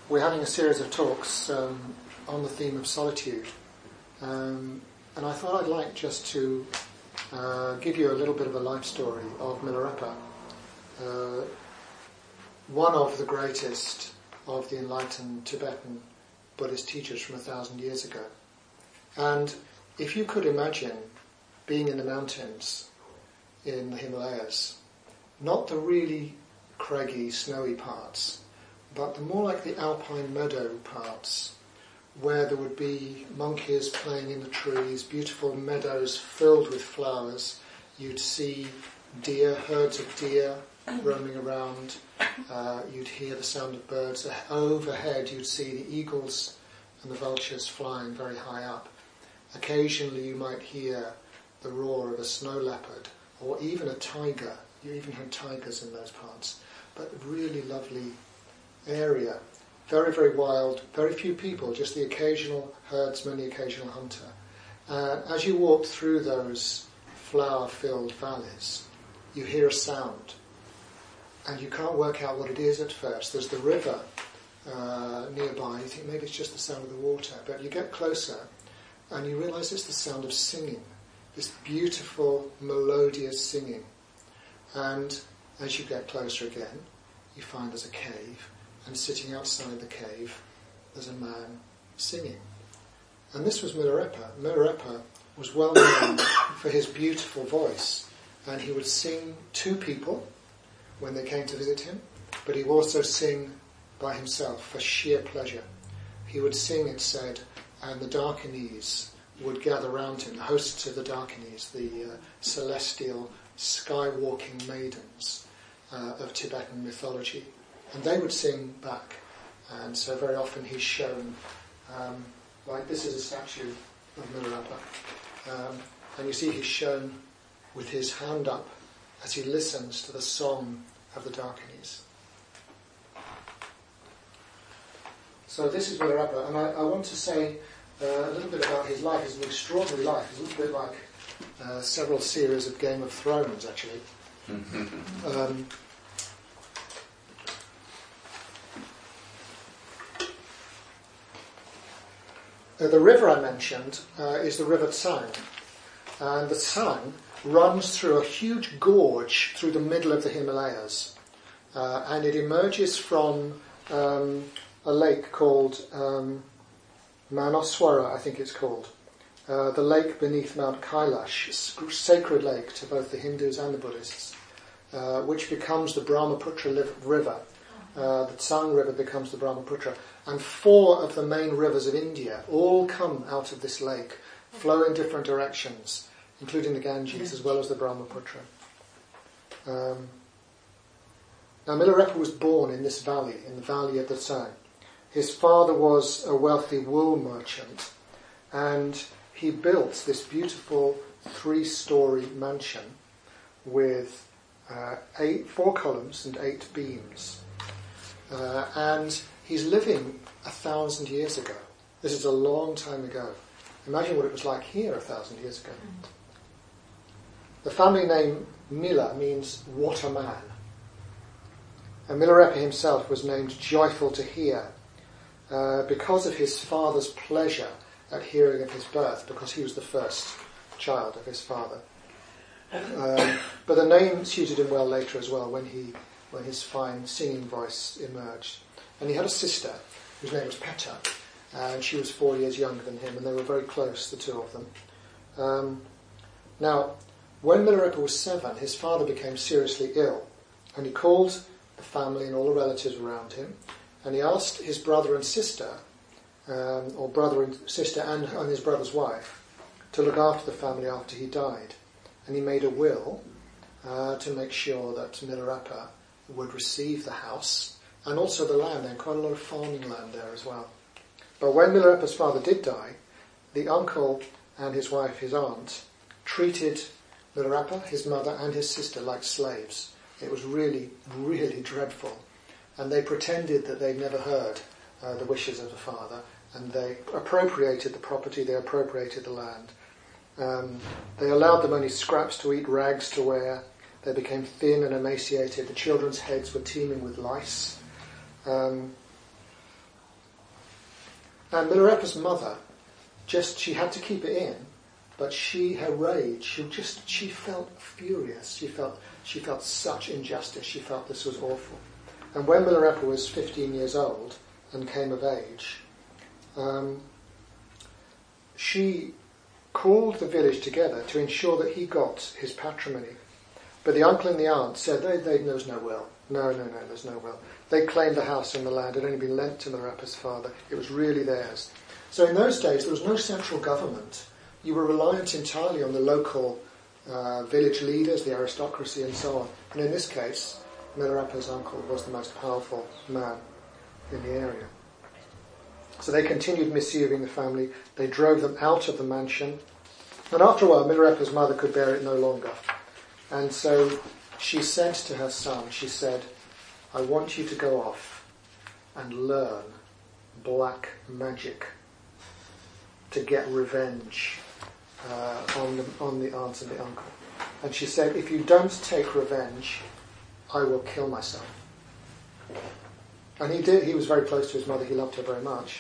We're having a series of talks on the theme of solitude, and I thought I'd like just to give you a little bit of a life story of Milarepa, one of the greatest of the enlightened Tibetan Buddhist teachers from 1,000 years ago. And if you could imagine being in the mountains in the Himalayas, not the really craggy, snowy parts, but the more like the alpine meadow parts, where there would be monkeys playing in the trees, beautiful meadows filled with flowers. You'd see deer, herds of deer roaming around. You'd hear the sound of birds. Overhead you'd see the eagles and the vultures flying very high up. Occasionally you might hear the roar of a snow leopard or even a tiger. You even had tigers in those parts. But really lovely area. Very, very wild, very few people, just the occasional herdsman, the occasional hunter. As you walk through those flower-filled valleys, you hear a sound. And you can't work out what it is at first. There's the river nearby. You think maybe it's just the sound of the water. But you get closer and you realise it's the sound of singing. This beautiful, melodious singing. And as you get closer again, you find there's a cave. And sitting outside the cave, there's a man singing. And this was Milarepa. Milarepa was well known for his beautiful voice. And he would sing to people when they came to visit him, but he would also sing by himself for sheer pleasure. He would sing, it said, and the Dakinis would gather round him, the hosts of the Dakinis, the celestial sky-walking maidens of Tibetan mythology. And they would sing back. And so very often he's shown, like this is a statue of Milarepa. And you see he's shown with his hand up as he listens to the song of the Dakinis. So this is Milarepa, and I want to say a little bit about his life. It's an extraordinary life. It's a little bit like several series of Game of Thrones, actually. The river I mentioned is the River Tsang, and the Tsang runs through a huge gorge through the middle of the Himalayas, and it emerges from a lake called Manoswara, I think it's called, the lake beneath Mount Kailash, sacred lake to both the Hindus and the Buddhists, which becomes the Brahmaputra river. The Tsang River becomes the Brahmaputra. And 4 of the main rivers of India all come out of this lake, flow in different directions, including the Ganges as well as the Brahmaputra. Now Milarepa was born in this valley, in the valley of the Tsang. His father was a wealthy wool merchant, and he built this beautiful 3-story mansion with 4 columns and 8 beams. And he's living 1,000 years ago. This is a long time ago. Imagine what it was like here 1,000 years ago. The family name Mila means what a man. And Milarepa himself was named Joyful to Hear because of his father's pleasure at hearing of his birth, because he was the first child of his father. But the name suited him well later as well when his fine singing voice emerged. And he had a sister whose name was Peta, and she was 4 years younger than him, and they were very close, the two of them. Now, when Milarepa was 7, his father became seriously ill, and he called the family and all the relatives around him, and he asked his brother and sister, or brother and sister and his brother's wife, to look after the family after he died. And he made a will to make sure that Milarepa would receive the house and also the land. There had quite a lot of farming land there as well. But when Milarepa's father did die, the uncle and his wife, his aunt, treated Milarepa, his mother and his sister like slaves. It was really, really dreadful. And they pretended that they'd never heard the wishes of the father, and they appropriated the property, they appropriated the land. They allowed them only scraps to eat, rags to wear. They became thin and emaciated. The children's heads were teeming with lice. And Milarepa's mother, she had to keep it in, but her rage, she felt furious. She felt such injustice. She felt this was awful. And when Milarepa was 15 years old and came of age, she called the village together to ensure that he got his patrimony. But the uncle and the aunt said there was no will. No, there's no will. They claimed the house and the land. It had only been lent to Milarepa's father. It was really theirs. So in those days, there was no central government. You were reliant entirely on the local village leaders, the aristocracy and so on. And in this case, Milarepa's uncle was the most powerful man in the area. So they continued misusing the family. They drove them out of the mansion. And after a while, Milarepa's mother could bear it no longer. And so she said to her son, she said, I want you to go off and learn black magic to get revenge on the aunt and the uncle. And she said, if you don't take revenge, I will kill myself. And he did. He was very close to his mother. He loved her very much.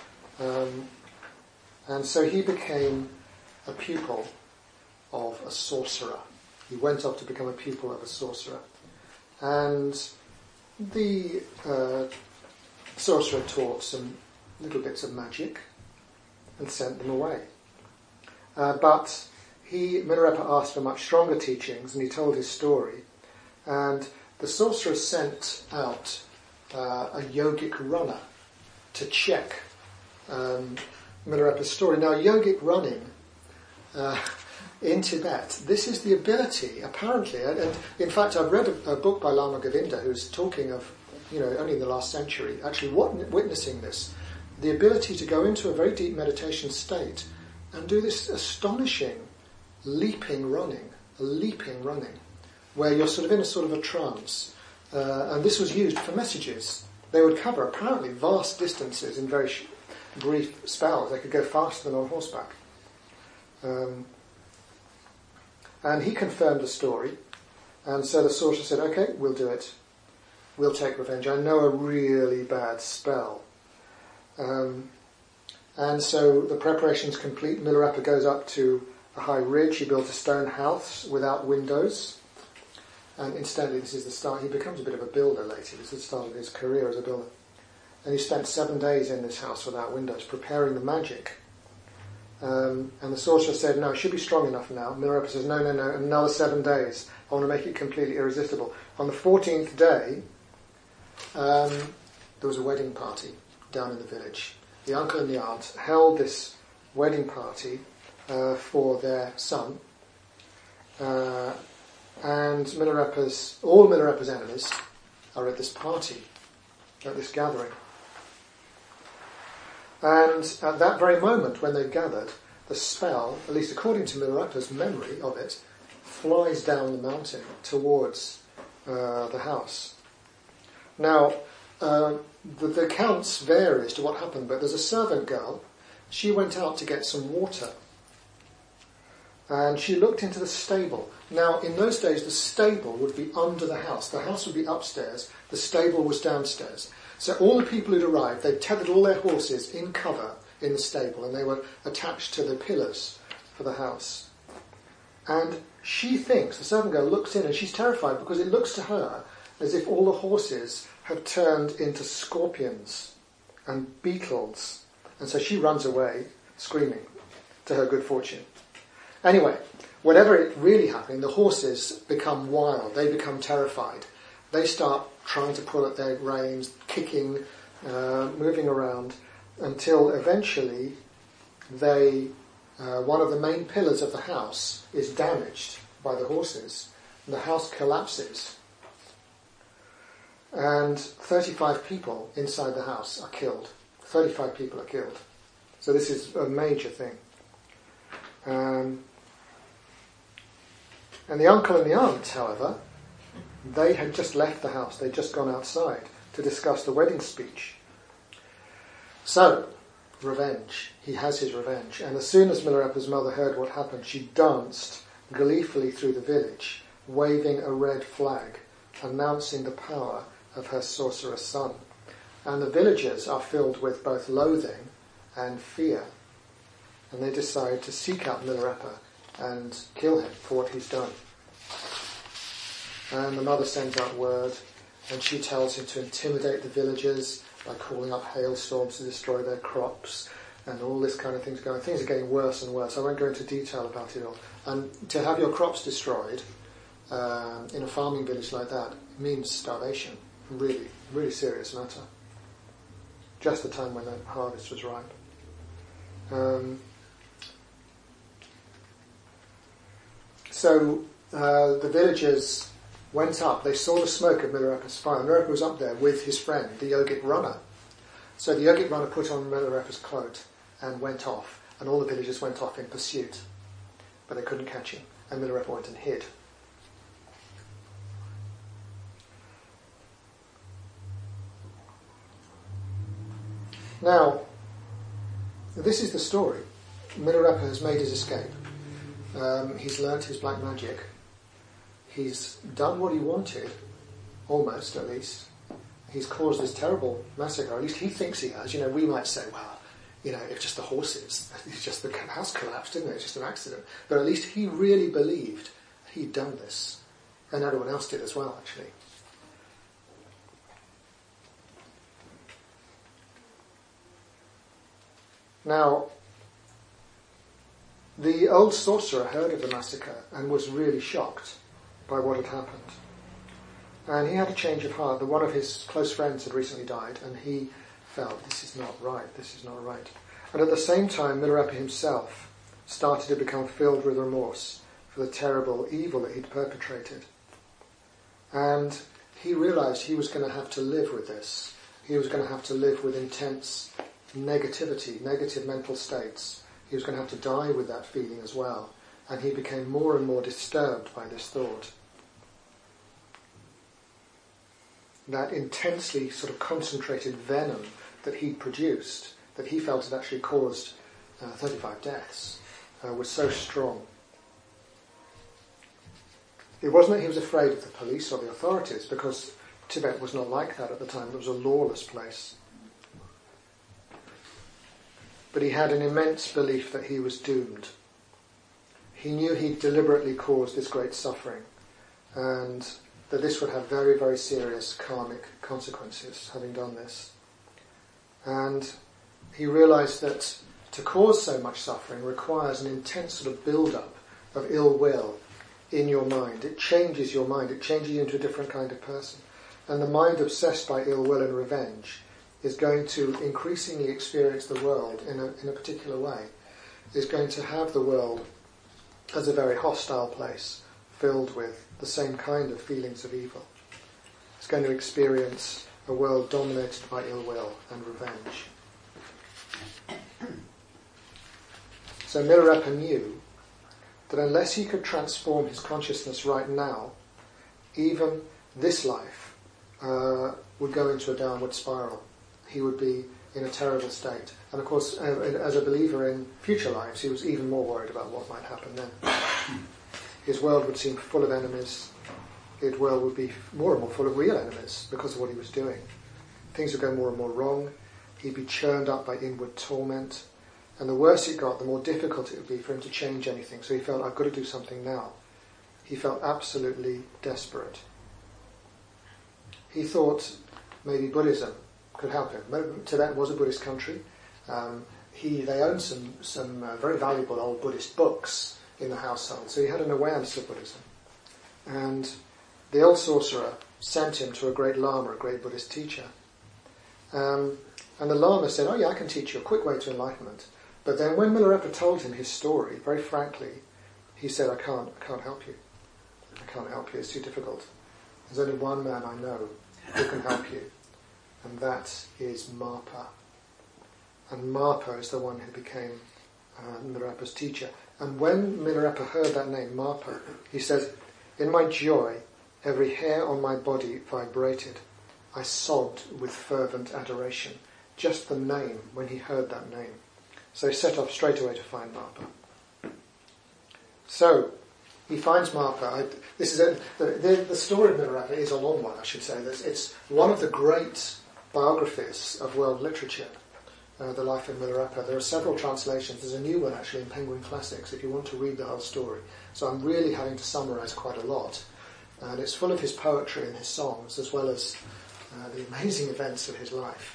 And so he became a pupil of a sorcerer. He went off to become a pupil of a sorcerer. And the sorcerer taught some little bits of magic and sent them away. But Milarepa asked for much stronger teachings, and he told his story. And the sorcerer sent out a yogic runner to check Milarepa's story. Now, yogic running in Tibet, this is the ability, apparently, and in fact I've read a book by Lama Govinda who's talking of, only in the last century, actually witnessing this, the ability to go into a very deep meditation state and do this astonishing leaping running, where you're sort of in a sort of a trance. And this was used for messages. They would cover, apparently, vast distances in very brief spells. They could go faster than on horseback. And he confirmed the story. And so the sorcerer said, okay, we'll do it. We'll take revenge. I know a really bad spell. And so the preparation's complete. Milarepa goes up to a high ridge. He built a stone house without windows. And incidentally, this is the start. He becomes a bit of a builder later. This is the start of his career as a builder. And he spent 7 days in this house without windows, preparing the magic. And the sorcerer said, no, it should be strong enough now. Milarepa says, no, another 7 days. I want to make it completely irresistible. On the 14th day, there was a wedding party down in the village. The uncle and the aunt held this wedding party for their son. And all Milarepa's enemies are at this party, at this gathering. And at that very moment when they gathered, the spell, at least according to Milarepa's memory of it, flies down the mountain towards the house. Now, the accounts vary as to what happened, but there's a servant girl. She went out to get some water. And she looked into the stable. Now, in those days, the stable would be under the house. The house would be upstairs. The stable was downstairs. So all the people who'd arrived, they'd tethered all their horses in cover in the stable, and they were attached to the pillars for the house. And she thinks, the servant girl looks in, and she's terrified because it looks to her as if all the horses have turned into scorpions and beetles. And so she runs away, screaming, to her good fortune. Anyway, whatever it really happening, the horses become wild. They become terrified. They start trying to pull at their reins, kicking, moving around, until eventually one of the main pillars of the house is damaged by the horses. And the house collapses. And 35 people inside the house are killed. 35 people are killed. So this is a major thing. And the uncle and the aunt, however, they had just left the house. They'd just gone outside to discuss the wedding speech. So, revenge. He has his revenge. And as soon as Milarepa's mother heard what happened, she danced gleefully through the village, waving a red flag, announcing the power of her sorcerer's son. And the villagers are filled with both loathing and fear. And they decide to seek out Milarepa and kill him for what he's done. And the mother sends out word, and she tells him to intimidate the villagers by calling up hailstorms to destroy their crops, and all this kind of thing's going. Things are getting worse and worse. I won't go into detail about it all. And to have your crops destroyed in a farming village like that means starvation. Really, really serious matter. Just the time when the harvest was ripe. So the villagers went up. They saw the smoke of Milarepa's fire. Milarepa was up there with his friend, the yogic runner. So the yogic runner put on Milarepa's cloak and went off, and all the villagers went off in pursuit. But they couldn't catch him, and Milarepa went and hid. Now, this is the story. Milarepa has made his escape. He's learnt his black magic. He's done what he wanted, almost at least. He's caused this terrible massacre, at least he thinks he has. We might say, well, it's just the horses. It's just the house collapsed, didn't it? It's just an accident. But at least he really believed he'd done this. And everyone else did as well, actually. Now, the old sorcerer heard of the massacre and was really shocked by what had happened. And he had a change of heart. One of his close friends had recently died, and he felt, this is not right. And at the same time, Milarepa himself started to become filled with remorse for the terrible evil that he'd perpetrated. And he realised he was going to have to live with this. He was going to have to live with intense negativity, negative mental states. He was going to have to die with that feeling as well. And he became more and more disturbed by this thought. That intensely sort of concentrated venom that he'd produced, that he felt had actually caused 35 deaths, was so strong. It wasn't that he was afraid of the police or the authorities, because Tibet was not like that at the time. It was a lawless place. But he had an immense belief that he was doomed. He knew he'd deliberately caused this great suffering, and that this would have very, very serious karmic consequences, having done this. And he realised that to cause so much suffering requires an intense sort of build-up of ill will in your mind. It changes your mind. It changes you into a different kind of person. And the mind obsessed by ill will and revenge is going to increasingly experience the world in a particular way. Is going to have the world as a very hostile place, filled with the same kind of feelings of evil. It's going to experience a world dominated by ill will and revenge. So Milarepa knew that unless he could transform his consciousness right now, even this life would go into a downward spiral. He would be in a terrible state. And of course, as a believer in future lives, he was even more worried about what might happen then. His world would seem full of enemies. His world would be more and more full of real enemies because of what he was doing. Things would go more and more wrong. He'd be churned up by inward torment. And the worse it got, the more difficult it would be for him to change anything. So he felt, I've got to do something now. He felt absolutely desperate. He thought maybe Buddhism could help him. Tibet was a Buddhist country. They owned some very valuable old Buddhist books in the household, so he had an awareness of Buddhism. And the old sorcerer sent him to a great Lama, a great Buddhist teacher. And the Lama said, oh yeah, I can teach you a quick way to enlightenment. But then when Milarepa told him his story, very frankly, he said, I can't help you. I can't help you, it's too difficult. There's only one man I know who can help you, and that is Marpa. And Marpa is the one who became Milarepa's teacher. And when Milarepa heard that name, Marpa, he says, in my joy, every hair on my body vibrated. I sobbed with fervent adoration. Just the name, when he heard that name. So he set off straight away to find Marpa. So, he finds Marpa. The story of Milarepa is a long one, I should say. It's one of the great biographies of world literature. The Life of Milarepa. There are several translations. There's a new one actually in Penguin Classics if you want to read the whole story. So I'm really having to summarise quite a lot. And it's full of his poetry and his songs as well as the amazing events of his life.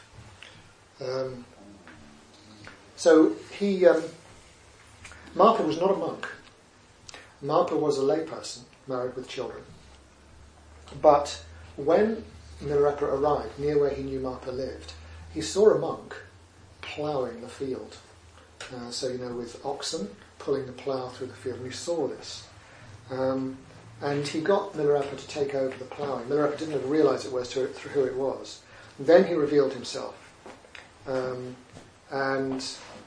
Marpa was not a monk. Marpa was a layperson, married with children. But when Milarepa arrived near where he knew Marpa lived, he saw a monk ploughing the field. With oxen, pulling the plough through the field. And he saw this. And he got Milarepa to take over the ploughing. Milarepa didn't even realise it was who it was. And then he revealed himself. And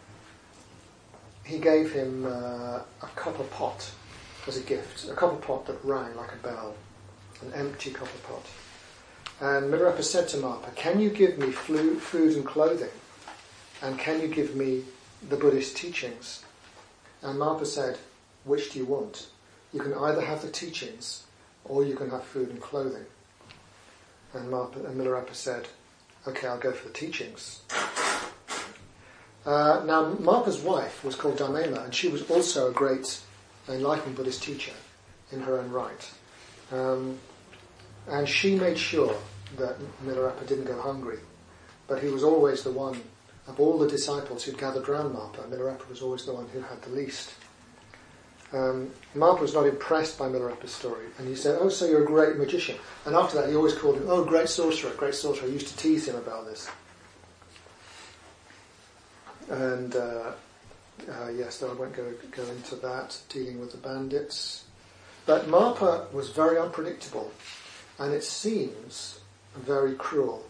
he gave him a copper pot as a gift. A copper pot that rang like a bell. An empty copper pot. And Milarepa said to Marpa, "Can you give me food and clothing? And can you give me the Buddhist teachings?" And Marpa said, "Which do you want? You can either have the teachings or you can have food and clothing." And Milarepa said, "Okay, I'll go for the teachings." Now, Marpa's wife was called Dharmema, and she was also a great enlightened Buddhist teacher in her own right. And she made sure that Milarepa didn't go hungry. But he was always the one, of all the disciples who'd gathered round Marpa, Milarepa was always the one who had the least. Marpa was not impressed by Milarepa's story, and he said, "Oh, so you're a great magician." And after that he always called him, "Oh, great sorcerer, great sorcerer." I used to tease him about this. And so I won't go into that, dealing with the bandits. But Marpa was very unpredictable, and it seems very cruel.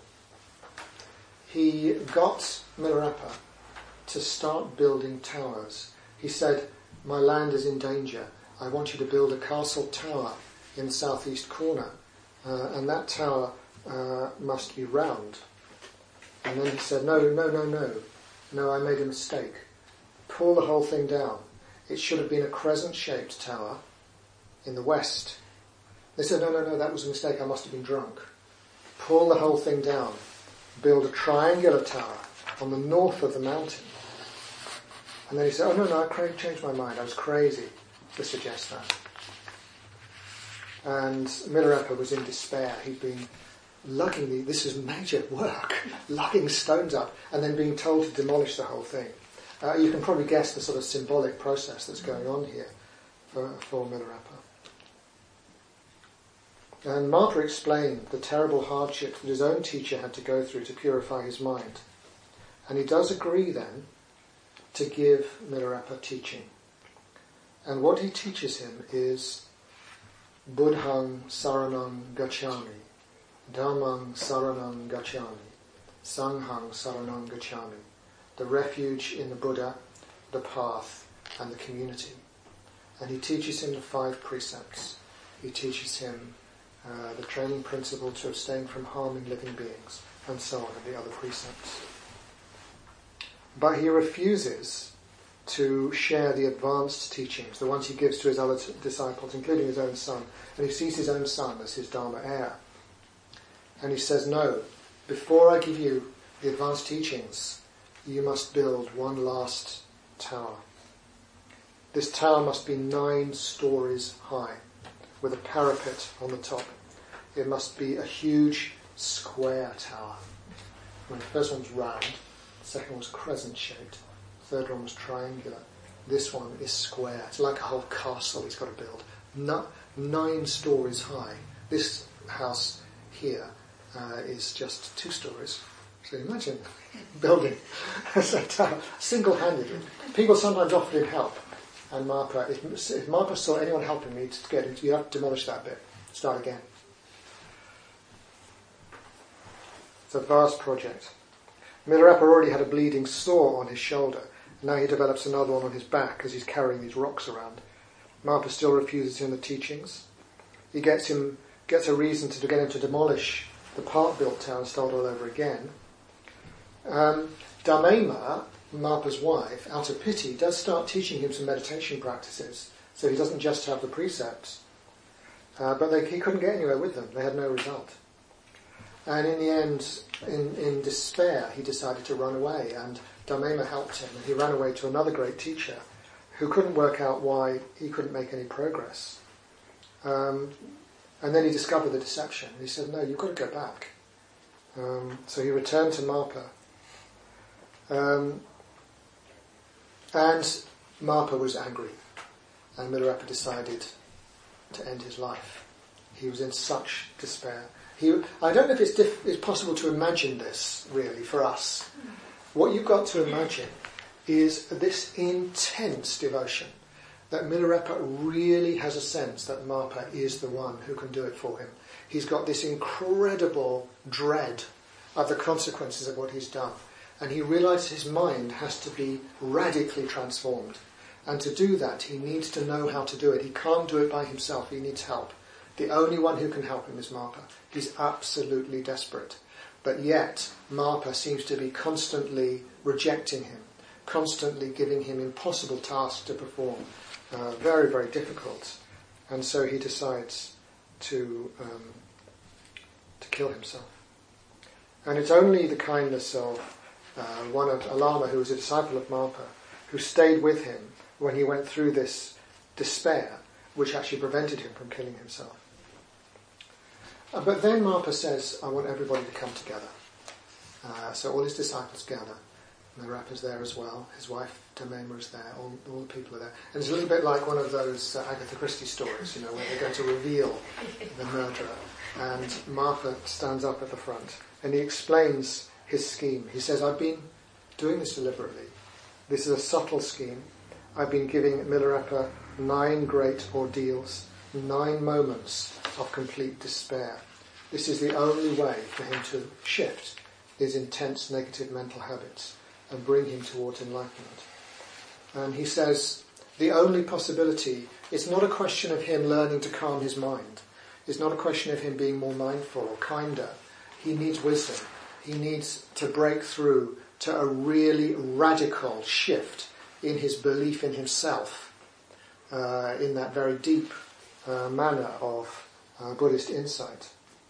He got Milarepa to start building towers. He said, "My land is in danger. I want you to build a castle tower in the southeast corner, and that tower must be round." And then he said, No, I made a mistake. Pull the whole thing down. It should have been a crescent-shaped tower in the west. They said, no, that was a mistake. I must have been drunk. Pull the whole thing down. Build a triangular tower on the north of the mountain. And then he said, no, I changed my mind. I was crazy to suggest that. And Milarepa was in despair. He'd been lugging this is major work, lugging stones up, and then being told to demolish the whole thing. You can probably guess the sort of symbolic process that's going on here for Milarepa. And Marpa explained the terrible hardship that his own teacher had to go through to purify his mind. And he does agree then to give Milarepa teaching. And what he teaches him is Buddhang Saranang Gacchami, Dhammang Saranang Gacchami, Sanghang Saranang Gacchami, the refuge in the Buddha, the path, and the community. And he teaches him the 5 precepts. He teaches him the training principle to abstain from harming living beings, and so on, and the other precepts. But he refuses to share the advanced teachings, the ones he gives to his other disciples, including his own son. And he sees his own son as his Dharma heir. And he says, "No, before I give you the advanced teachings, you must build one last tower. This tower must be 9 stories high, with a parapet on the top. It must be a huge square tower." The first one was round, the second one was crescent-shaped, the third one was triangular. This one is square. It's like a whole castle he's got to build. 9 stories high. This house here is just 2 stories. So imagine building a tower single-handedly. People sometimes offered him help. And Marpa, if Marpa saw anyone helping me to get it, you have to demolish that bit. Start again. It's a vast project. Milarepa already had a bleeding sore on his shoulder. Now he develops another one on his back as he's carrying these rocks around. Marpa still refuses him the teachings. He gets a reason to get him to demolish the part-built town and start all over again. Dharmema, Marpa's wife, out of pity, does start teaching him some meditation practices, so he doesn't just have the precepts. But he couldn't get anywhere with them. They had no result. And in the end, in despair, he decided to run away, and Dharmema helped him, and he ran away to another great teacher who couldn't work out why he couldn't make any progress. And then he discovered the deception. He said, no, you've got to go back. So he returned to Marpa. And Marpa was angry, and Milarepa decided to end his life. He was in such despair. I don't know if it's possible to imagine this, really, for us. What you've got to imagine is this intense devotion, that Milarepa really has a sense that Marpa is the one who can do it for him. He's got this incredible dread of the consequences of what he's done. And he realizes his mind has to be radically transformed. And to do that, he needs to know how to do it. He can't do it by himself. He needs help. The only one who can help him is Marpa. He's absolutely desperate. But yet, Marpa seems to be constantly rejecting him, constantly giving him impossible tasks to perform. Very, very difficult. And so he decides to kill himself. And it's only the kindness of a Lama who was a disciple of Marpa, who stayed with him when he went through this despair, which actually prevented him from killing himself. But then Marpa says, I want everybody to come together. So all his disciples gather. Milarepa's there as well. His wife Dharmema is there. All the people are there. And it's a little bit like one of those Agatha Christie stories, where they're going to reveal the murderer. And Marpa stands up at the front and he explains his scheme. He says, I've been doing this deliberately. This is a subtle scheme. I've been giving Milarepa 9 great ordeals, 9 moments of complete despair. This is the only way for him to shift his intense negative mental habits and bring him towards enlightenment. And he says, the only possibility, it's not a question of him learning to calm his mind. It's not a question of him being more mindful or kinder. He needs wisdom. He needs to break through to a really radical shift in his belief in himself, in that very deep manner of Buddhist insight.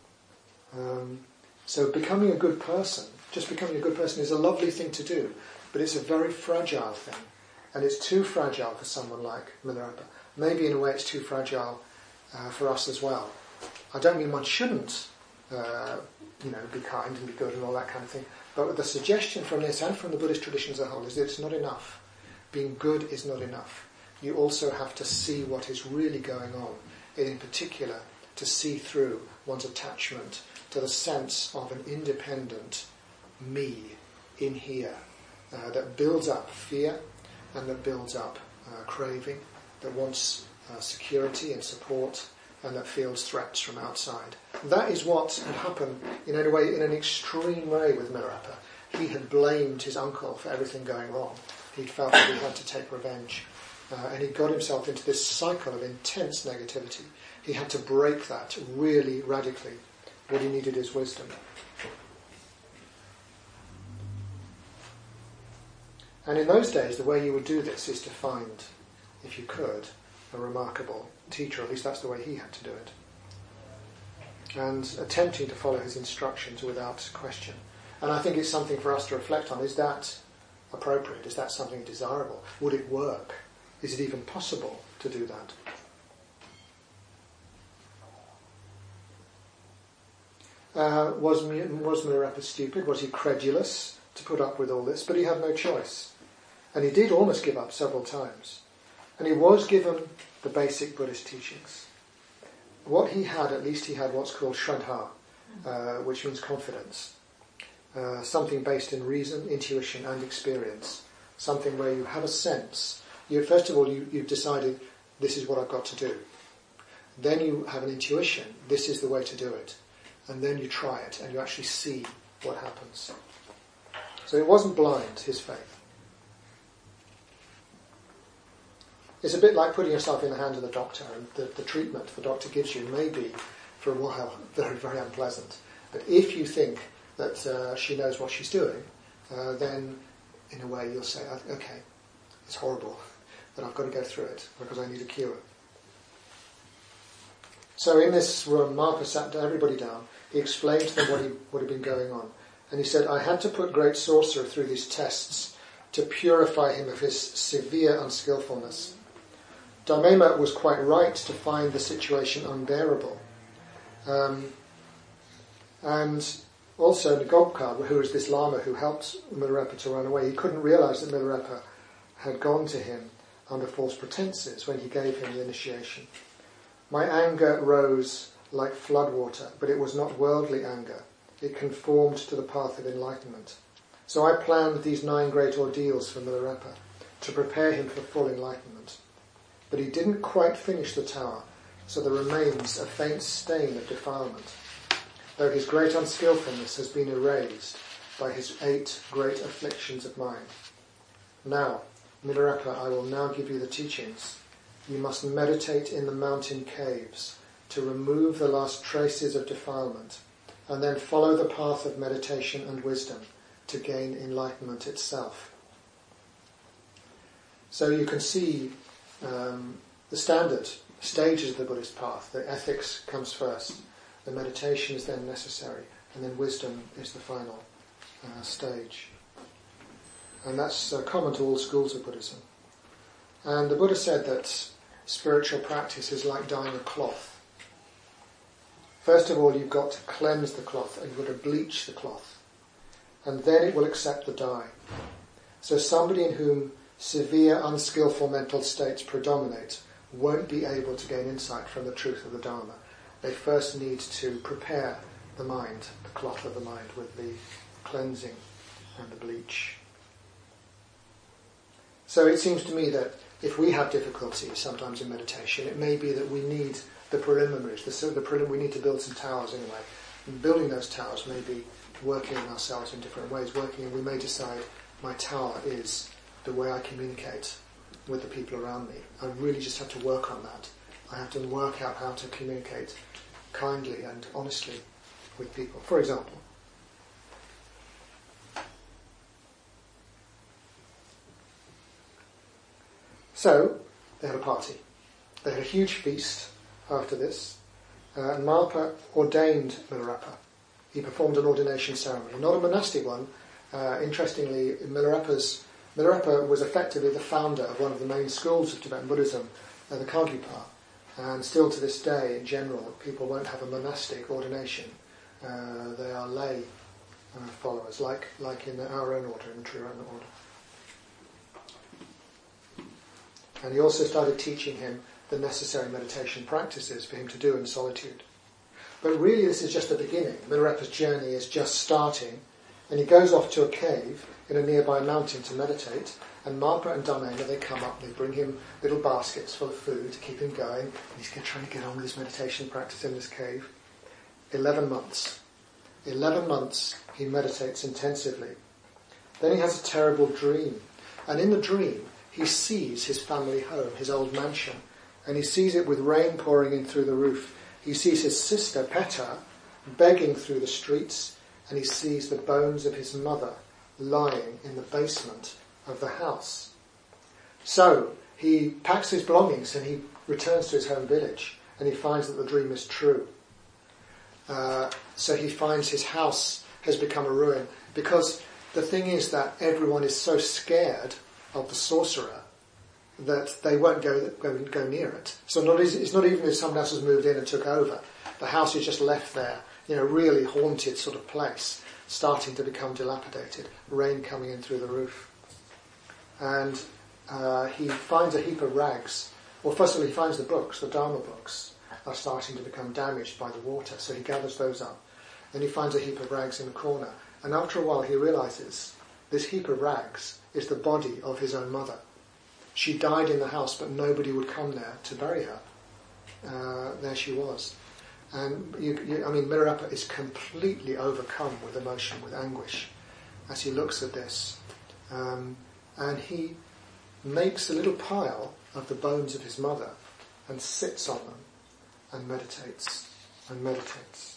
So becoming a good person, just becoming a good person is a lovely thing to do, but it's a very fragile thing. And it's too fragile for someone like Milarepa. Maybe in a way it's too fragile for us as well. I don't mean one shouldn't be kind and be good and all that kind of thing. But the suggestion from this and from the Buddhist tradition as a whole is that it's not enough. Being good is not enough. You also have to see what is really going on, and in particular to see through one's attachment to the sense of an independent me in here that builds up fear and that builds up craving, that wants security and support, and that feels threats from outside. That is what had happened in an extreme way with Milarepa. He had blamed his uncle for everything going wrong. He felt that he had to take revenge. And he got himself into this cycle of intense negativity. He had to break that really radically. What he needed is wisdom. And in those days, the way you would do this is to find, if you could, a remarkable teacher. At least that's the way he had to do it. And attempting to follow his instructions without question. And I think it's something for us to reflect on. Is that appropriate? Is that something desirable? Would it work? Is it even possible to do that? Was Milarepa stupid? Was he credulous to put up with all this? But he had no choice. And he did almost give up several times. And he was given the basic Buddhist teachings. What he had, at least he had what's called Shraddha, which means confidence. Something based in reason, intuition and experience. Something where you have a sense. First of all, you've decided, this is what I've got to do. Then you have an intuition, this is the way to do it. And then you try it, and you actually see what happens. So it wasn't blind, his faith. It's a bit like putting yourself in the hands of the doctor, and the treatment the doctor gives you may be, for a while, very, very unpleasant. But if you think that she knows what she's doing, then in a way you'll say, okay, it's horrible, but I've got to go through it because I need a cure. So in this room, Marpa sat everybody down. He explained to them what had been going on. And he said, I had to put Great Sorcerer through these tests to purify him of his severe unskillfulness. Daimema was quite right to find the situation unbearable. And also Ngobka, who was this Lama who helped Milarepa to run away, he couldn't realise that Milarepa had gone to him under false pretences when he gave him the initiation. My anger rose like floodwater, but it was not worldly anger. It conformed to the path of enlightenment. So I planned these 9 great ordeals for Milarepa to prepare him for full enlightenment. But he didn't quite finish the tower, so there remains a faint stain of defilement, though his great unskillfulness has been erased by his 8 great afflictions of mind. Now, Milarepa, I will now give you the teachings. You must meditate in the mountain caves to remove the last traces of defilement, and then follow the path of meditation and wisdom to gain enlightenment itself. So you can see the standard stages of the Buddhist path. The ethics comes first, the meditation is then necessary, and then wisdom is the final stage. And that's common to all schools of Buddhism. And the Buddha said that spiritual practice is like dyeing a cloth. First of all, you've got to cleanse the cloth, and you've got to bleach the cloth, and then it will accept the dye. So somebody in whom severe, unskillful mental states predominate won't be able to gain insight from the truth of the Dharma. They first need to prepare the mind, the cloth of the mind, with the cleansing and the bleach. So it seems to me that if we have difficulty sometimes in meditation, it may be that we need the preliminaries. We need to build some towers anyway. And building those towers may be working on ourselves in different ways. And we may decide my tower is the way I communicate with the people around me. I really just have to work on that. I have to work out how to communicate kindly and honestly with people. For example, so they had a party. They had a huge feast after this, and Marpa ordained Milarepa. He performed an ordination ceremony, not a monastic one. Interestingly, Milarepa was effectively the founder of one of the main schools of Tibetan Buddhism, the Kagyupa, and still to this day, in general, people won't have a monastic ordination. They are lay followers, like in our own order, in the Triratna order. And he also started teaching him the necessary meditation practices for him to do in solitude. But really this is just the beginning. Milarepa's journey is just starting, and he goes off to a cave in a nearby mountain to meditate, and Marpa and Daimema, they come up, they bring him little baskets full of food to keep him going, and he's trying to get on with his meditation practice in this cave. 11 months. 11 months he meditates intensively. Then he has a terrible dream, and in the dream he sees his family home, his old mansion, and he sees it with rain pouring in through the roof. He sees his sister, Peta, begging through the streets, and he sees the bones of his mother lying in the basement of the house. So he packs his belongings and he returns to his home village, and he finds that the dream is true. So he finds his house has become a ruin, because the thing is that everyone is so scared of the sorcerer that they won't go near it. So it's not even if someone else has moved in and took over. The house is just left there, really haunted sort of place, starting to become dilapidated, rain coming in through the roof. And he finds a heap of rags. Well, first of all, he finds the books, the Dharma books, are starting to become damaged by the water, so he gathers those up. Then he finds a heap of rags in the corner, and after a while he realises this heap of rags is the body of his own mother. She died in the house, but nobody would come there to bury her. There she was. And Milarepa is completely overcome with emotion, with anguish, as he looks at this. And he makes a little pile of the bones of his mother and sits on them and meditates and meditates.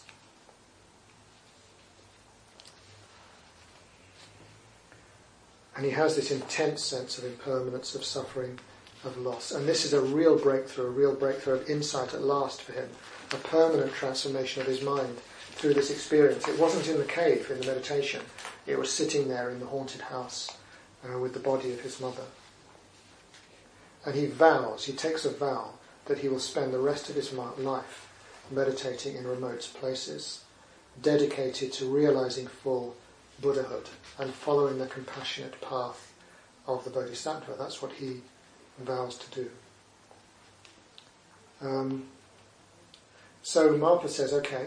And he has this intense sense of impermanence, of suffering, of loss. And this is a real breakthrough of insight at last for him, a permanent transformation of his mind. through this experience. It wasn't in the cave, in the meditation. It was sitting there in the haunted house with the body of his mother. And he takes a vow that he will spend the rest of his life meditating in remote places, dedicated to realizing full Buddhahood and following the compassionate path of the Bodhisattva. That's what he vows to do. So Marpa says, okay,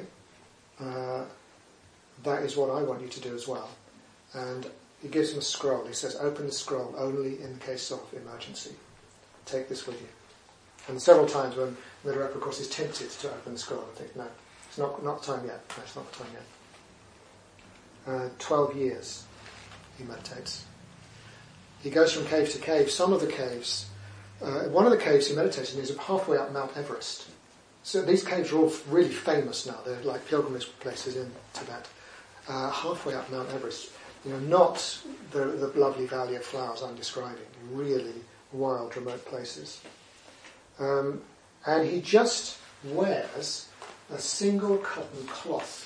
that is what I want you to do as well. And he gives him a scroll. He says, open the scroll only in the case of emergency. Take this with you. And several times when Milarepa, of course, is tempted to open the scroll, I think, no, it's not time yet. No, it's not the time yet. 12 years he meditates. He goes from cave to cave. Some of the caves, one of the caves he meditates in is halfway up Mount Everest. So these caves are all really famous now. They're like pilgrimage places in Tibet. Halfway up Mount Everest. Not the lovely Valley of Flowers I'm describing. Really wild, remote places. And he just wears a single cotton cloth.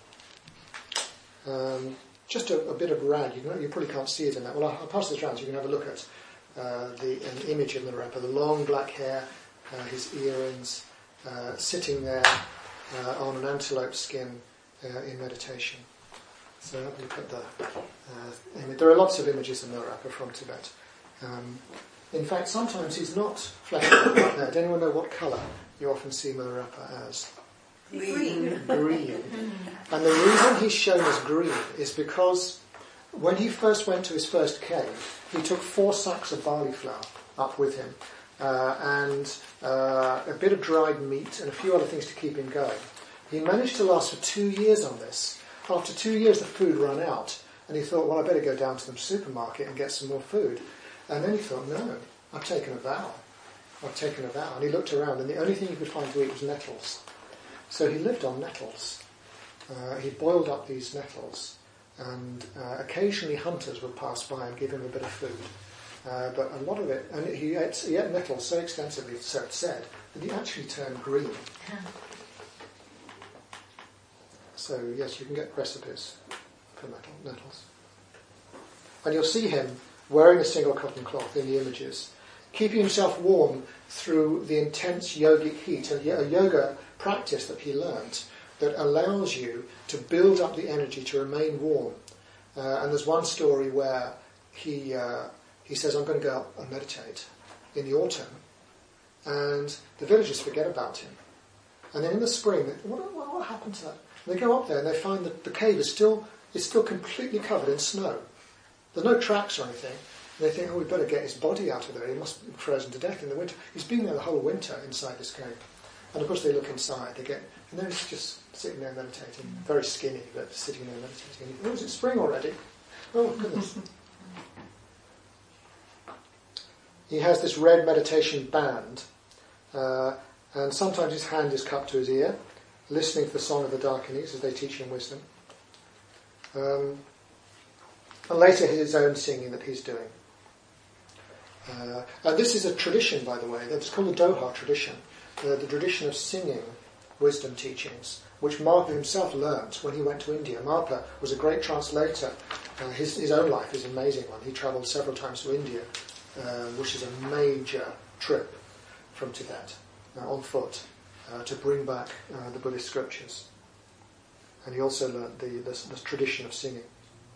Just a bit of rag. You probably can't see it in that. Well, I'll pass this around so you can have a look at an image of Milarepa. The long black hair, his earrings, sitting there on an antelope skin in meditation. So have a look at the image. There are lots of images of Milarepa from Tibet. In fact, sometimes he's not fleshed out like that. Does anyone know what colour you often see Milarepa as? Green. Green. And the reason he's shown as green is because when he first went to his first cave, he took 4 sacks of barley flour up with him and a bit of dried meat and a few other things to keep him going. He managed to last for 2 years on this. After 2 years, the food ran out, and he thought, well, I better go down to the supermarket and get some more food. And then he thought, no, I've taken a vow. And he looked around, and the only thing he could find to eat was nettles. So he lived on nettles. He boiled up these nettles, and occasionally hunters would pass by and give him a bit of food. But a lot of it, and he ate nettles so extensively, so it's said, that he actually turned green. So yes, you can get recipes for nettles. And you'll see him wearing a single cotton cloth in the images, keeping himself warm through the intense yogic heat, a yoga practice that he learnt that allows you to build up the energy to remain warm. And there's one story where he says, I'm going to go out and meditate in the autumn, and the villagers forget about him. And then in the spring, what happened to that? And they go up there and they find that the cave is still completely covered in snow. There's no tracks or anything. And they think, we better get his body out of there. He must be frozen to death in the winter. He's been there the whole winter inside this cave. And of course they look inside. And then he's just sitting there meditating, very skinny, but sitting there meditating. Oh, is it spring already? Oh, goodness. He has this red meditation band, and sometimes his hand is cupped to his ear, listening to the song of the Darkinis as they teach him wisdom. And later his own singing that he's doing. And this is a tradition, by the way, that's called the Doha tradition, the tradition of singing wisdom teachings, which Marpa himself learnt when he went to India. Marpa was a great translator. His own life is an amazing one. He travelled several times to India, which is a major trip from Tibet, on foot, to bring back the Buddhist scriptures. And he also learnt the tradition of singing.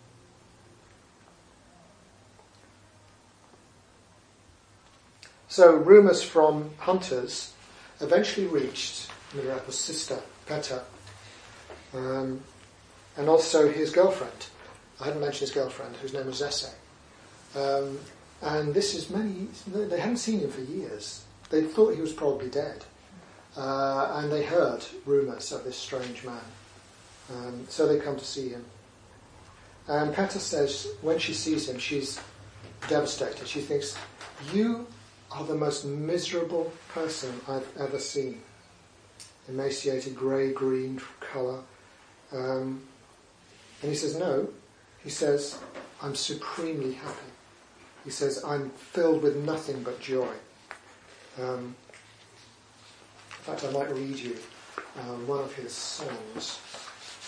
So rumours from hunters eventually reached Milarepa's sister, Petta, and also his girlfriend. I hadn't mentioned his girlfriend, whose name was Zesse. And this is they hadn't seen him for years. They thought he was probably dead. And they heard rumours of this strange man. So they come to see him. And Petta says, when she sees him, she's devastated. She thinks, you are the most miserable person I've ever seen. Emaciated, grey-green colour. And he says, no. He says, I'm supremely happy. He says, I'm filled with nothing but joy. In fact, I might read you one of his songs.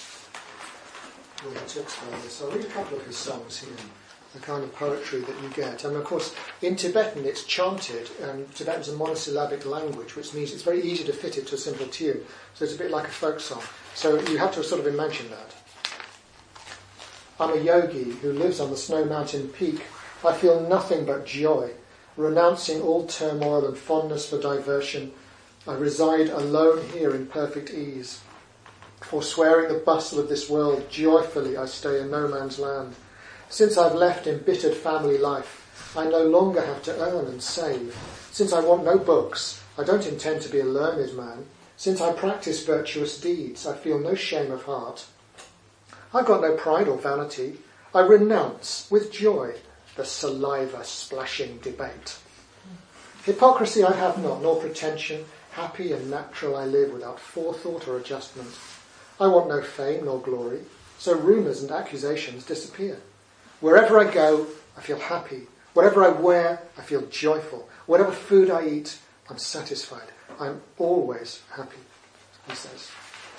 where he talks about this. I'll read a couple of his songs here, the kind of poetry that you get. And of course, in Tibetan it's chanted, and Tibetan's a monosyllabic language, which means it's very easy to fit it to a simple tune. So it's a bit like a folk song. So you have to sort of imagine that. I'm a yogi who lives on the snow mountain peak. I feel nothing but joy, renouncing all turmoil and fondness for diversion. I reside alone here in perfect ease. Forswearing the bustle of this world, joyfully I stay in no man's land. Since I've left embittered family life, I no longer have to earn and save. Since I want no books, I don't intend to be a learned man. Since I practice virtuous deeds, I feel no shame of heart. I've got no pride or vanity. I renounce with joy the saliva-splashing debate. Hypocrisy I have not, nor pretension. Happy and natural I live without forethought or adjustment. I want no fame nor glory, so rumours and accusations disappear. Wherever I go, I feel happy. Whatever I wear, I feel joyful. Whatever food I eat, I'm satisfied. I'm always happy, he says.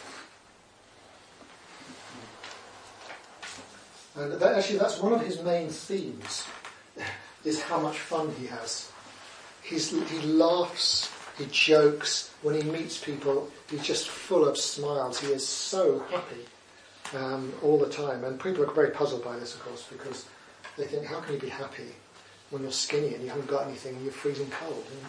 And that's one of his main themes, is how much fun he has. He laughs, he jokes. When he meets people, he's just full of smiles. He is so happy all the time. And people are very puzzled by this, of course, because they think, how can you be happy when you're skinny and you haven't got anything and you're freezing cold? You know?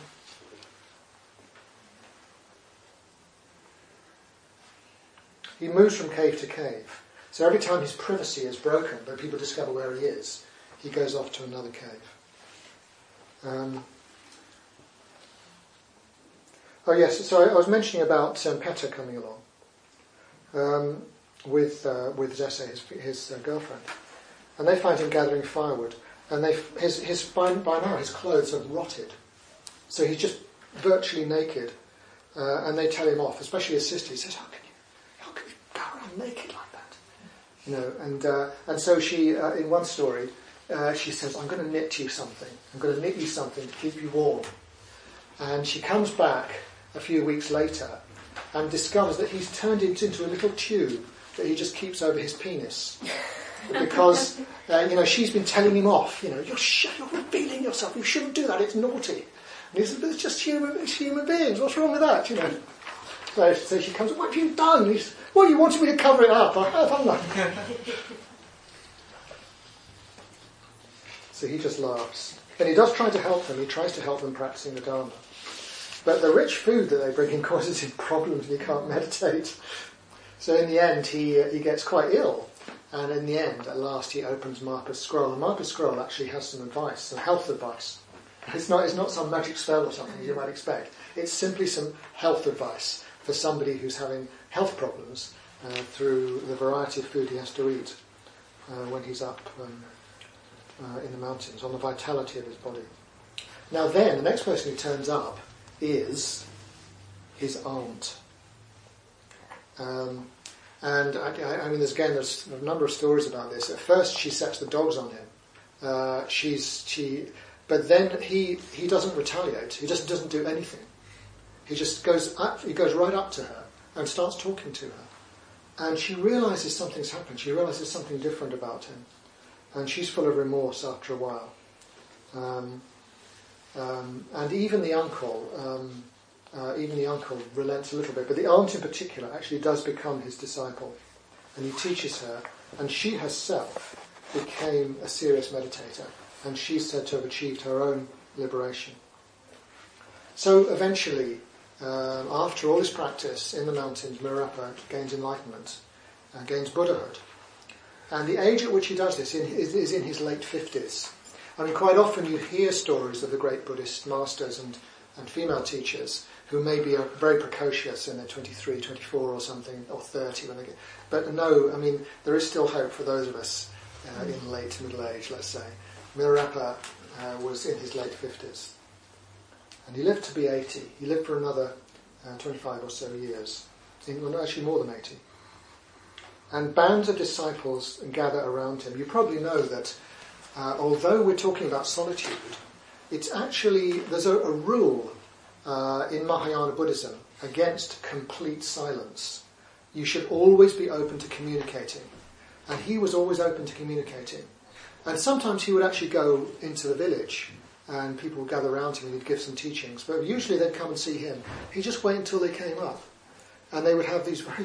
He moves from cave to cave. So every time his privacy is broken, but people discover where he is, he goes off to another cave. Oh yes, so I was mentioning about Peta coming along with Zesse, his girlfriend, and they find him gathering firewood, and by now his clothes have rotted, so he's just virtually naked, and they tell him off, especially his sister. He says, "How can you go around naked like that?" You know, and so she, in one story, she says, "I'm going to knit you something. I'm going to knit you something to keep you warm." And she comes back a few weeks later and discovers that he's turned it into a little tube that he just keeps over his penis. Because, she's been telling him off, you're revealing yourself, you shouldn't do that, it's naughty. And he says, "But it's just human beings, what's wrong with that, So she comes, "What have you done?" He says, "Well, you wanted me to cover it up, I have, haven't I?" So he just laughs. And he does try to help them, he tries to help them practicing the Dharma. But the rich food that they bring him causes him problems and he can't meditate. So in the end, he gets quite ill. And in the end, at last, he opens Marpa's scroll. And Marpa's scroll actually has some advice, some health advice. It's not some magic spell or something as you might expect. It's simply some health advice for somebody who's having health problems through the variety of food he has to eat when he's up in the mountains, on the vitality of his body. Now then, the next person who turns up is his aunt. And there's a number of stories about this. At first she sets the dogs on him. But then he doesn't retaliate. He just doesn't do anything. He just goes right up to her and starts talking to her. And she realises something's happened. She realises something different about him. And she's full of remorse after a while. And even the uncle relents a little bit, but the aunt in particular actually does become his disciple, and he teaches her, and she herself became a serious meditator, and she's said to have achieved her own liberation. So eventually, after all his practice in the mountains, Milarepa gains enlightenment, gains Buddhahood, and the age at which he does this is in his late 50s. I mean, quite often you hear stories of the great Buddhist masters and female teachers who may be very precocious in their 23, 24 or something, or 30 when they get... But no, I mean, there is still hope for those of us in late middle age, let's say. Milarepa was in his late 50s. And he lived to be 80. He lived for another 25 or so years. Actually more than 80. And bands of disciples gather around him. You probably know that although we're talking about solitude, it's actually, there's a rule in Mahayana Buddhism against complete silence. You should always be open to communicating. And he was always open to communicating. And sometimes he would actually go into the village and people would gather around him and he'd give some teachings. But usually they'd come and see him. He'd just wait until they came up. And they would have these very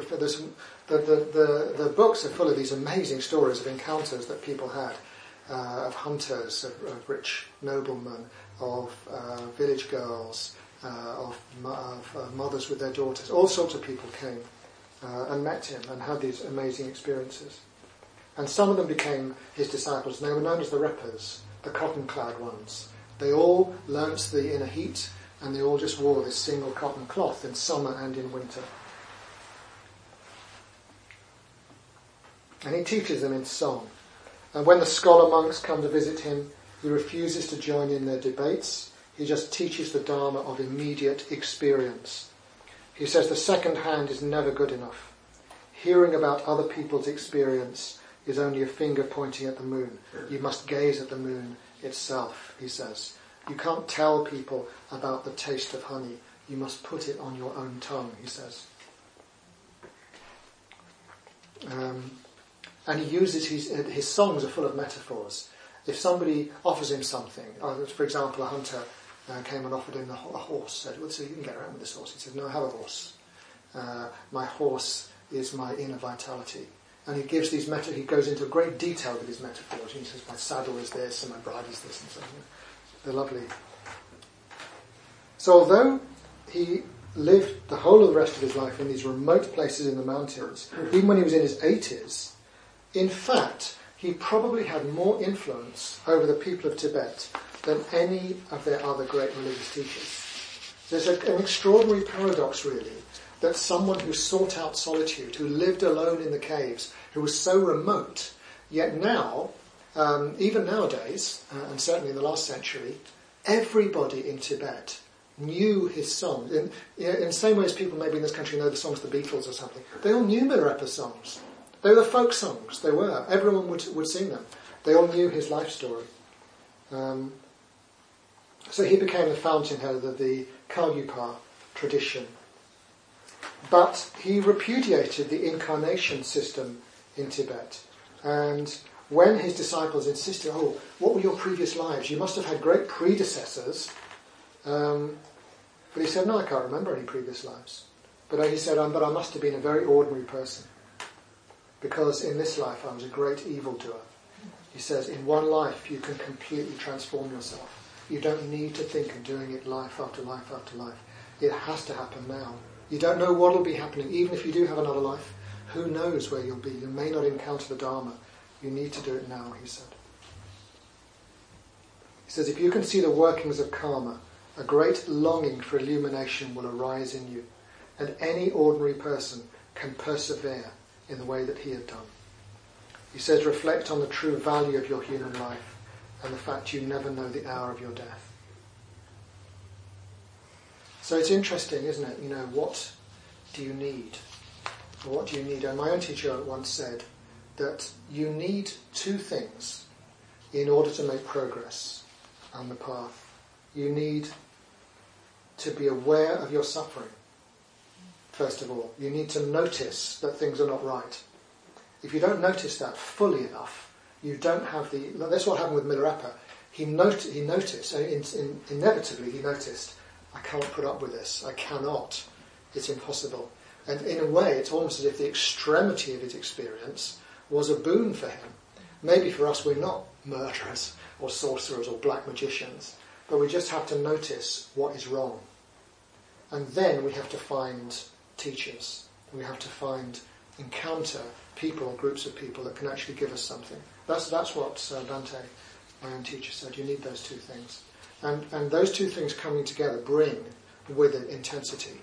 the books are full of these amazing stories of encounters that people had, of hunters, of rich noblemen, of village girls, of mothers with their daughters. All sorts of people came and met him and had these amazing experiences. And some of them became his disciples. They were known as the Reppers, the cotton-clad ones. They all learnt the inner heat, and they all just wore this single cotton cloth in summer and in winter. And he teaches them in song. And when the scholar monks come to visit him, he refuses to join in their debates. He just teaches the Dharma of immediate experience. He says the second hand is never good enough. Hearing about other people's experience is only a finger pointing at the moon. You must gaze at the moon itself, he says. You can't tell people about the taste of honey. You must put it on your own tongue, he says. And he uses his songs are full of metaphors. If somebody offers him something, for example, a hunter came and offered him a horse, said, well, so you can get around with this horse. He said, no, I have a horse. My horse is my inner vitality. And he gives these he goes into great detail with his metaphors. He says, my saddle is this and my bride is this and so on. They're lovely. So although he lived the whole of the rest of his life in these remote places in the mountains, even when he was in his 80s, in fact, he probably had more influence over the people of Tibet than any of their other great religious teachers. There's an extraordinary paradox, really, that someone who sought out solitude, who lived alone in the caves, who was so remote, yet now, even nowadays, and certainly in the last century, everybody in Tibet knew his songs. In the same way as people maybe in this country know the songs of the Beatles or something, they all knew Milarepa songs. They were the folk songs, they were. Everyone would sing them. They all knew his life story. So he became the fountainhead of the Kagyupa tradition. But he repudiated the incarnation system in Tibet. And when his disciples insisted, oh, what were your previous lives? You must have had great predecessors. But he said, no, I can't remember any previous lives. But he said, but I must have been a very ordinary person. Because in this life I was a great evildoer. He says, in one life you can completely transform yourself. You don't need to think of doing it life after life after life. It has to happen now. You don't know what will be happening. Even if you do have another life, who knows where you'll be? You may not encounter the Dharma. You need to do it now, he said. He says, if you can see the workings of karma, a great longing for illumination will arise in you, and any ordinary person can persevere in the way that he had done. He says, reflect on the true value of your human life and the fact you never know the hour of your death. So it's interesting, isn't it? You know, what do you need? What do you need? And my own teacher once said that you need two things in order to make progress on the path. You need to be aware of your suffering. First of all, you need to notice that things are not right. If you don't notice that fully enough, you don't have the... That's what happened with Milarepa. He noticed, inevitably he noticed, I cannot put up with this. I cannot. It's impossible. And in a way, it's almost as if the extremity of his experience was a boon for him. Maybe for us, we're not murderers or sorcerers or black magicians, but we just have to notice what is wrong. And then we have to find teachers. We have to encounter people or groups of people that can actually give us something. That's what Bhante, my own teacher, said. You need those two things. And those two things coming together bring with it intensity.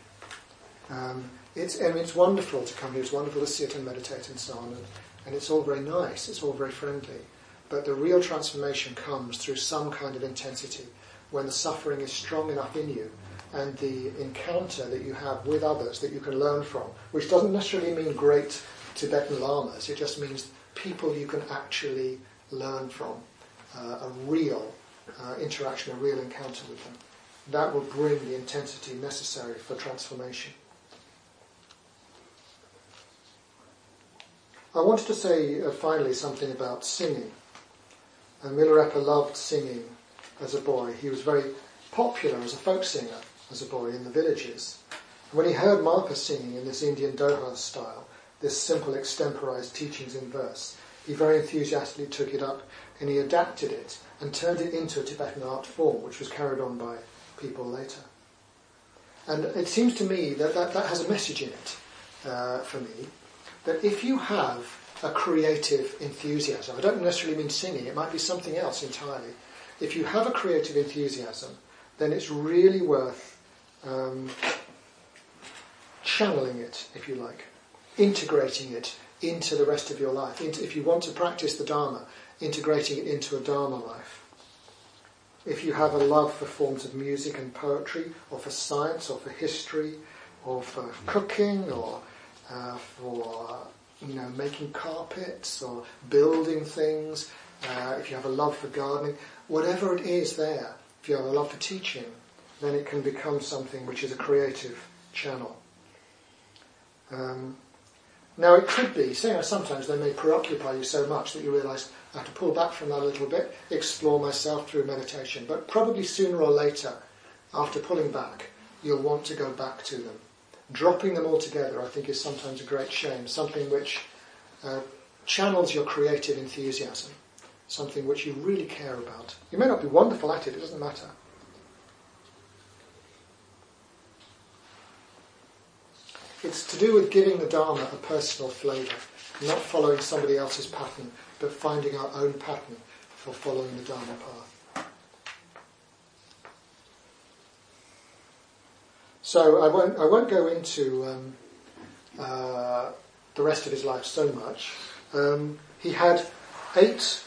It's wonderful to come here. It's wonderful to sit and meditate and so on. And it's all very nice. It's all very friendly. But the real transformation comes through some kind of intensity when the suffering is strong enough in you and the encounter that you have with others that you can learn from, which doesn't necessarily mean great Tibetan lamas. It just means people you can actually learn from, a real interaction, a real encounter with them. That will bring the intensity necessary for transformation. I wanted to say finally something about singing. And Milarepa loved singing as a boy. He was very popular as a folk singer as a boy in the villages. And when he heard Marpa singing in this Indian Doha style, this simple extemporized teachings in verse, he very enthusiastically took it up and he adapted it and turned it into a Tibetan art form, which was carried on by people later. And it seems to me that has a message in it for me, that if you have a creative enthusiasm, I don't necessarily mean singing, it might be something else entirely. If you have a creative enthusiasm, then it's really worth channeling it, if you like, integrating it into the rest of your life. If you want to practice the Dharma, integrating it into a Dharma life. If you have a love for forms of music and poetry, or for science, or for history, or for cooking, or for making carpets, or building things, if you have a love for gardening, whatever it is there, if you have a love for teaching, then it can become something which is a creative channel. Now it could be, sometimes they may preoccupy you so much that you realise, I have to pull back from that a little bit, explore myself through meditation. But probably sooner or later, after pulling back, you'll want to go back to them. Dropping them all together, I think, is sometimes a great shame. Something which channels your creative enthusiasm. Something which you really care about. You may not be wonderful at it, it doesn't matter. It's to do with giving the Dharma a personal flavour, not following somebody else's pattern, but finding our own pattern for following the Dharma path. So I won't go into the rest of his life so much. He had 8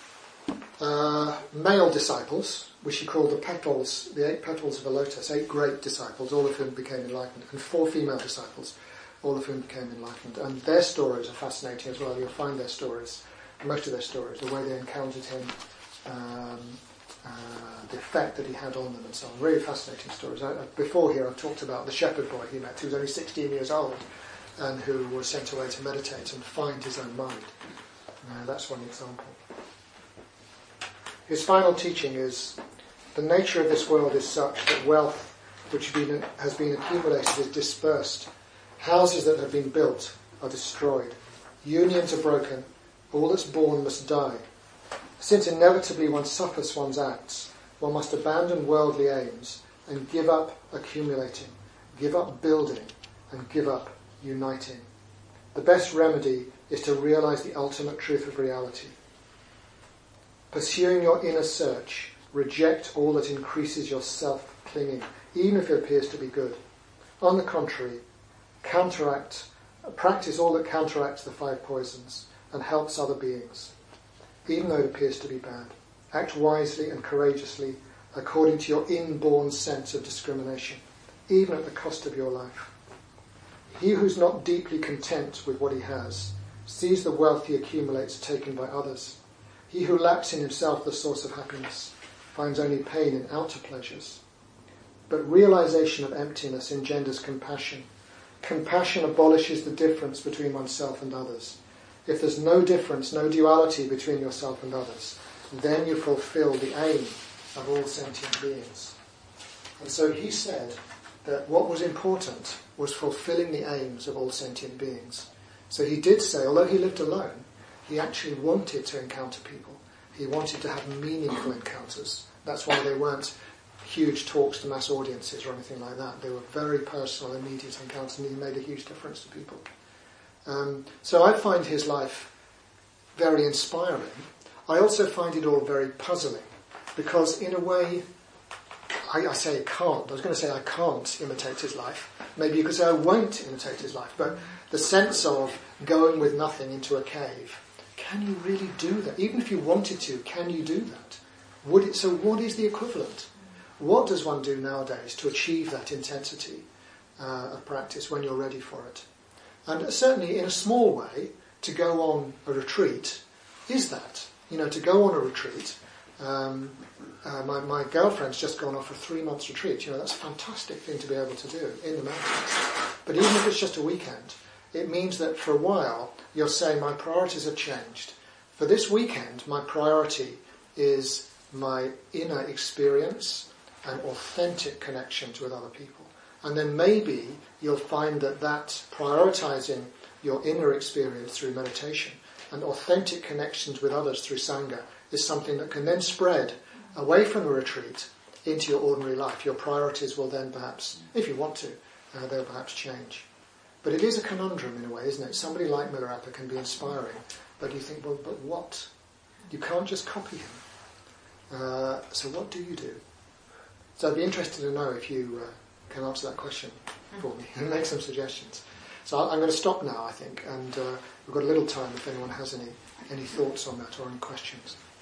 male disciples, which he called the 8 petals of a lotus, 8 great disciples, all of whom became enlightened, and 4 female disciples, all of whom became enlightened. And their stories are fascinating as well. You'll find their stories, most of their stories, the way they encountered him, the effect that he had on them and so on. Really fascinating stories. Before here I've talked about the shepherd boy he met, who was only 16 years old, and who was sent away to meditate and find his own mind. That's one example. His final teaching is, the nature of this world is such that wealth which has been accumulated is dispersed. Houses that have been built are destroyed. Unions are broken. All that's born must die. Since inevitably one suffers one's acts, one must abandon worldly aims and give up accumulating, give up building, and give up uniting. The best remedy is to realise the ultimate truth of reality. Pursuing your inner search, reject all that increases your self-clinging, even if it appears to be good. On the contrary, practice all that counteracts the 5 poisons and helps other beings, even though it appears to be bad. Act wisely and courageously according to your inborn sense of discrimination, even at the cost of your life. He who's not deeply content with what he has sees the wealth he accumulates taken by others. He who lacks in himself the source of happiness finds only pain in outer pleasures. But realization of emptiness engenders compassion. Compassion abolishes the difference between oneself and others. If there's no difference, no duality between yourself and others, then you fulfill the aim of all sentient beings. And so he said that what was important was fulfilling the aims of all sentient beings. So he did say, although he lived alone, he actually wanted to encounter people. He wanted to have meaningful encounters. That's why they weren't huge talks to mass audiences or anything like that. They were very personal, immediate encounters, and he made a huge difference to people. So I find his life very inspiring. I also find it all very puzzling, because in a way, I say I can't. I was going to say I can't imitate his life. Maybe you could say I won't imitate his life. But the sense of going with nothing into a cave, can you really do that? Even if you wanted to, can you do that? So what is the equivalent? What does one do nowadays to achieve that intensity of practice when you're ready for it? And certainly in a small way, to go on a retreat is that. To go on a retreat. My girlfriend's just gone off a 3 months retreat. That's a fantastic thing to be able to do in the mountains. But even if it's just a weekend, it means that for a while you're saying my priorities have changed. For this weekend, my priority is my inner experience and authentic connections with other people. And then maybe you'll find that prioritizing your inner experience through meditation and authentic connections with others through Sangha is something that can then spread away from the retreat into your ordinary life. Your priorities will then perhaps, if you want to, they'll perhaps change. But it is a conundrum in a way, isn't it? Somebody like Milarepa can be inspiring, but you think, well, but what? You can't just copy him. So what do you do? So I'd be interested to know if you can answer that question for me and make some suggestions. So I'm going to stop now, I think, and we've got a little time if anyone has any thoughts on that or any questions.